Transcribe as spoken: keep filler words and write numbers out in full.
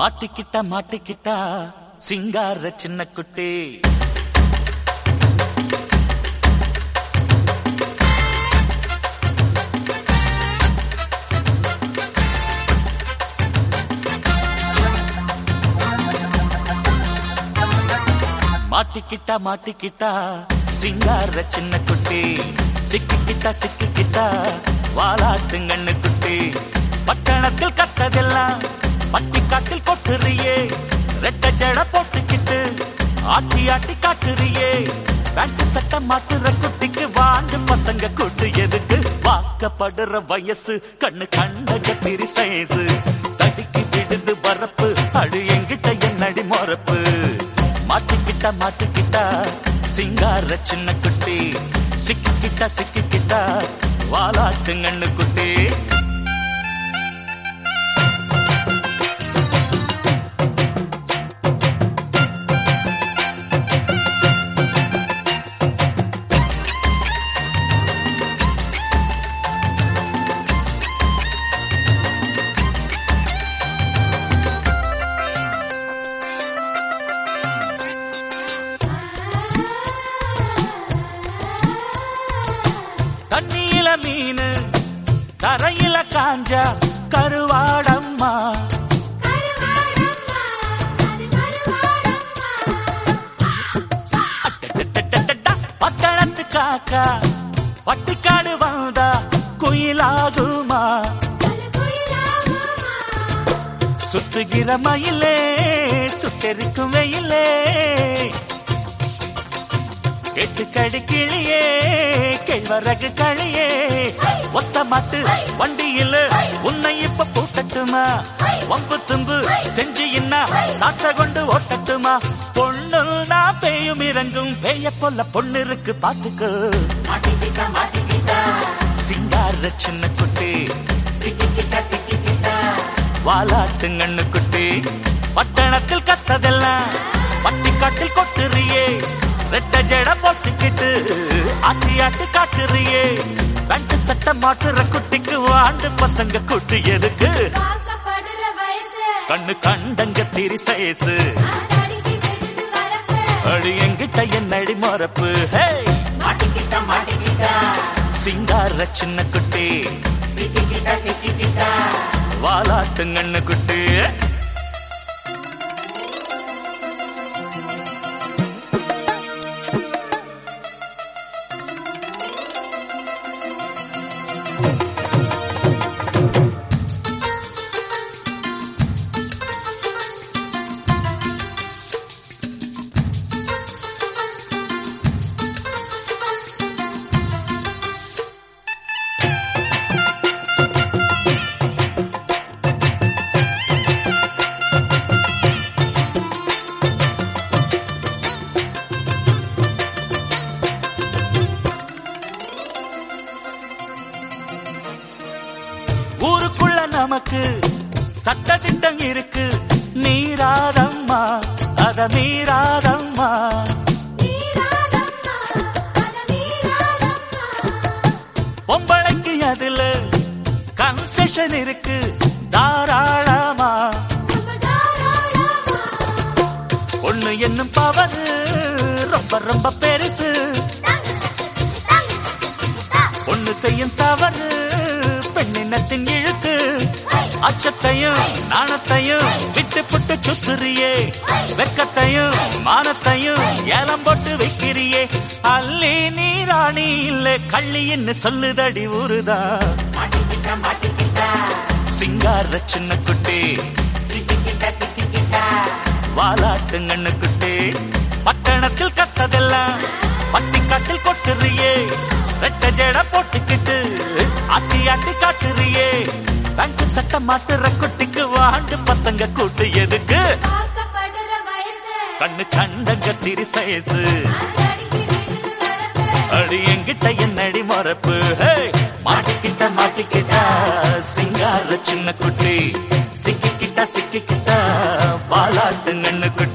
மாட்டிக்கிட்டா மாட்டிக்கிட்டா சிங்கார சின்ன குட்டி. மாட்டிக்கிட்டா மாட்டிக்கிட்டா சிங்கார சின்ன குட்டி. சிக்கிக்கிட்டா சிக்கிக்கிட்டா வாலாட்டுங்கண்ணு குட்டி. பட்டணத்தில் கத்ததெல்லாம் பட்டிக்காட்டில் கொட்டுறியே. ரெட்ட ஜட போட்டுக்கிட்டு ஆட்டி ஆட்டி காட்டுறியே. பேண்ட் சட்டை மாட்டுற குட்டிக்கு வாண்டு பசங்க கூட்டு எதுக்கு? வாக்கப்படுற வயசு கண்ணு கண்ட கத்திரி சைஸு. தடிக்கு விடுது வரப்பு அடு எங்கிட்ட என்னடி மொறப்பு. மாட்டிக்கிட்டா மாட்டிக்கிட்டா சிங்கார சின்ன குட்டி. சிக்கிக்கிட்டா சிக்கிக்கிட்டா வாலாட்டுங்கண்ணு குட்டி. தண்ணியில மீனு தரையில காஞ்சா கருவாடம்மா. பட்டணத்து காக்கா பட்டிக்காடு வந்தா குயிலாகுமா. சுத்துகிற மயிலே சுட்டெரிக்கும் வெயிலே. எட்டு கடி கிளியே கேழ்வரகு களியே. ஒத்த மாட்டு வண்டியில உன்னை இப்ப பூட்டட்டுமா? வம்பு தும்பு செஞ்சு என்ன சாத்த கொண்டு ஓட்டட்டுமா? பொண்ணு நான் பேயும் இறங்கும் பேய போல பொண்ணு இருக்கு பாத்துக்கு. மாட்டிக்கிட்டா மாட்டிக்கிட்டா சிங்கார சின்ன குட்டி. சிக்கிக்கிட்டா சிக்கிக்கிட்டா வாலாட்டுங்கண்ணு குட்டி. பட்டணத்தில் கத்ததெல்லாம் பட்டிக்காட்டில் கொட்டுறியே. ரெட்ட ஜட போட்டுக்கிட்டு ஆட்டி ஆட்டி காட்டுறியே. பேண்ட் சட்டை மாட்டுற குட்டிக்கு வாண்டு பசங்க கூட்டு எதுக்கு? கண்ணு கண்டங்க திரி சைஸு. அடி எங்கிட்ட என்னடி மொறப்பு. மாட்டிக்கிட்டா மாட்டிக்கிட்டா சிங்கார சின்ன குட்டி. சிக்கிக்கிட்டா சிக்கிக்கிட்டா வாலாட்டுங்கண்ணு குட்டி. ஊருக்குள்ள நமக்கு சட்ட திட்டம் இருக்கு. நீராதம்மா அத மீறாதம்மா. பொம்பளைக்கு அதுல கன்செஷன் இருக்கு தாராளமா. பொண்ணு என்னும் பவரு ரொம்ப ரொம்ப பெருசு. பொண்ணு செய்யும் தவறு பெண்ணினத்தின் இழுக்கு. அச்சத்தையும் நாணத்தையும் விட்டு புட்டு சுத்துறியே. வெக்கத்தையும் மானத்தையும் ஏலம் போட்டு வைக்கிறியே. அல்லி நீராணி இல்ல கள்ளின்னு சொல்லுதடி ஊருதா. மாட்டிக்கிட்டா மாட்டிக்கிட்டா சிங்கார சின்ன குட்டி. சிக்கிக்கிட்டா சிக்கிக்கிட்டா வாலாட்டுங்கண்ணு குட்டி. பட்டணத்தில் கத்ததெல்லாம் பட்டிக்காட்டில் கொட்டுறியே. ரெட்ட ஜட போட்டுக்கிட்டு ஆட்டி ஆட்டி காட்டுறியே. பேண்ட் சட்டை மாட்டுற குட்டிக்கு வாண்டு பசங்க கூட்டு எதுக்கு? கண்ணு கண்டங்க திரி சைஸு. அடி எங்கிட்ட என்னடி மொறப்பு. மாட்டிக்கிட்ட மாட்டிக்கிட்டா சிங்கார சின்ன குட்டி. சிக்கிக்கிட்டா சிக்கிக்கிட்டா வாலாட்டுங்கண்ணு குட்டி.